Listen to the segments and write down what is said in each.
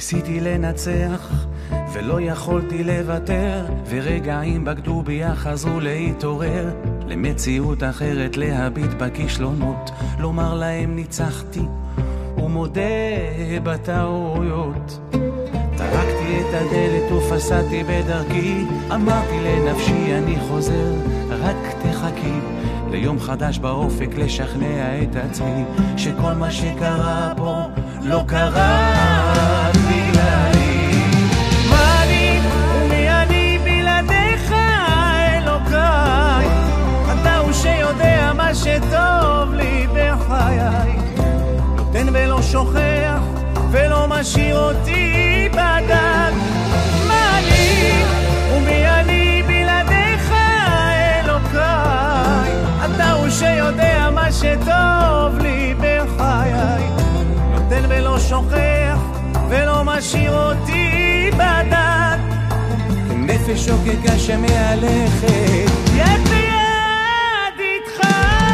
ניסיתי לנצח ולא יכולתי לוותר, ורגעים בגדו בי חזרו להתעורר למציאות אחרת, להביט בכישלונות, לומר להם ניצחתי ומודה בטעויות. טרקתי את הדלת ופסעתי בדרכי, אמרתי לנפשי אני חוזר, רק תחכי ליום חדש באופק, לשכנע את עצמי שכל מה שקרה פה לא קרה בגללי. מה אני ומי אני בלעדיך אלוקיי, אתה הוא שיודע מה שטוב לי בחיי, נותן ולא שוכח ולא משאיר אותי בדד. מה אני ומי אני בלעדיך אלוקיי, אתה הוא שיודע מה שטוב לי בחיי, נותן ולא שוכח ולא משאיר אותי בדד. כנפש שוקקה שמהלכת יד ביד איתך.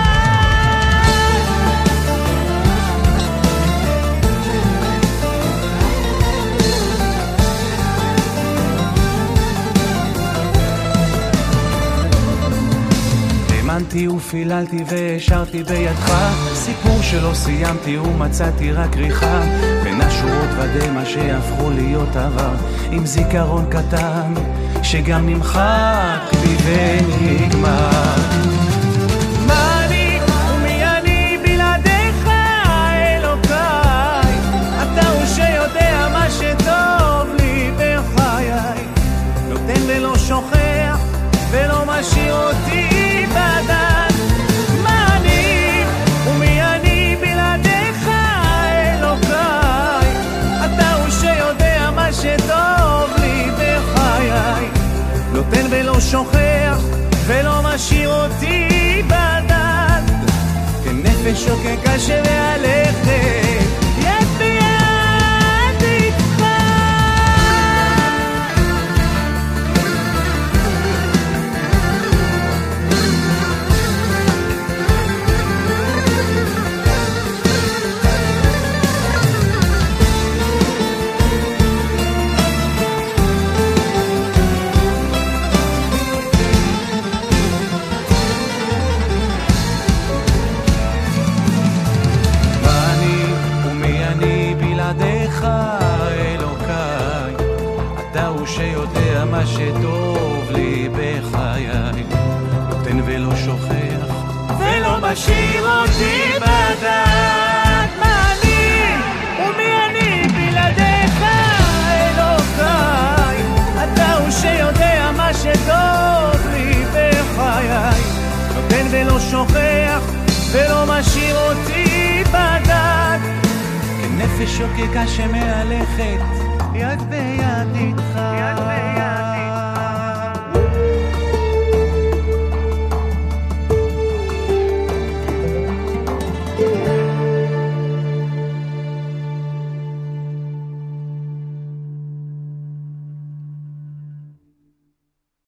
האמנתי ופיללתי והשארתי בידך סיפור שלא סיימתי ומצאתי רק ריחה בין השורות ודמה שהפכו להיות עבר, עם זיכרון קטן שגם נמחק בי ונגמר. מה אני ומי אני בלעדיך אלוקיי, אתה הוא שיודע מה שטוב לי בחיי, נותן ולא שוכח ולא משאיר אותי בדד. מה אני ומי אני בלעדיך אלוקיי, אתה הוא שיודע מה שטוב לי בחיי, נותן ולא שוכח ולא משאיר אותי בדד. כנפש שוקקה שמהלכת יד ביד איתך. אלוקיי, אתה הוא שיודע מה שטוב לי בחיי, נותן ולא שוכח ולא משאיר אותי בדד. מה אני ומי אני בלעדיך אלוקיי, אתה הוא שיודע מה שטוב לי בחיי, נותן ולא שוכח ולא משאיר אותי בדד. נפש שוקקה שמהלכת יד ביד איתך.